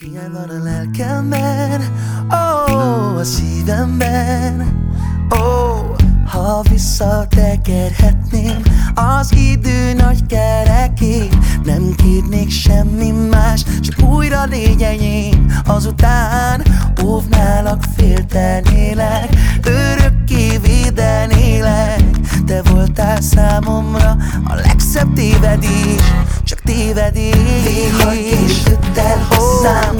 Ilyen van a lelkemben, a szívemben, ha visszatekerhetném az idő nagy kerekét, nem kérnék semmi más, csak újra légy enyém. Azután óvnálak, féltenélek, örökké védenélek. Te voltál számomra a legszebb tévedés, csak tévedés. Néha késődtél hozzám,